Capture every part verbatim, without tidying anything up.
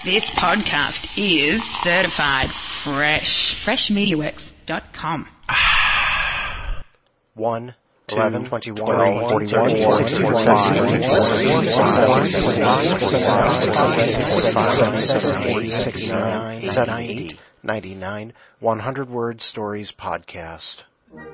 This podcast is certified fresh. fresh media works dot com. One, eleven, twenty-one, twelve, forty-one, sixty-four, sixty-nine, seventy, ninety-nine, one hundred Word Stories Podcast.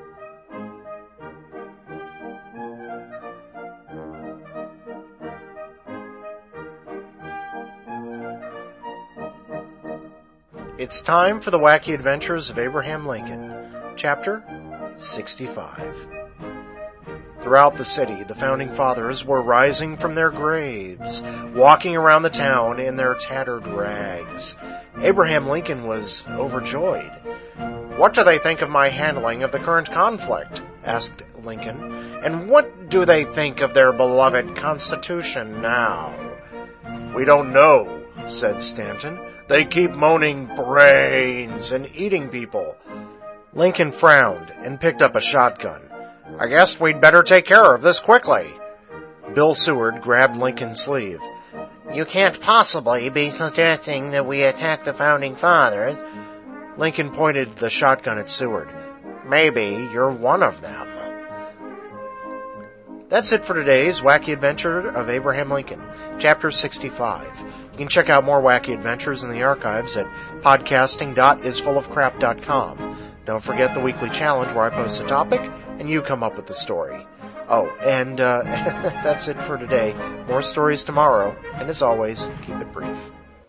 It's time for the Wacky Adventures of Abraham Lincoln, Chapter sixty-five. Throughout the city, the Founding Fathers were rising from their graves, walking around the town in their tattered rags. Abraham Lincoln was overjoyed. "What do they think of my handling of the current conflict?" asked Lincoln. "And what do they think of their beloved Constitution now?" "We don't know," said Stanton. "They keep moaning brains and eating people." Lincoln frowned and picked up a shotgun. "I guess we'd better take care of this quickly." Bill Seward grabbed Lincoln's sleeve. "You can't possibly be suggesting that we attack the Founding Fathers." Lincoln pointed the shotgun at Seward. "Maybe you're one of them." That's it for today's Wacky Adventure of Abraham Lincoln, Chapter sixty-five. You can check out more wacky adventures in the archives at podcasting dot is full of crap dot com. Don't forget the weekly challenge where I post a topic and you come up with the story. Oh, and uh, that's it for today. More stories tomorrow, and as always, keep it brief.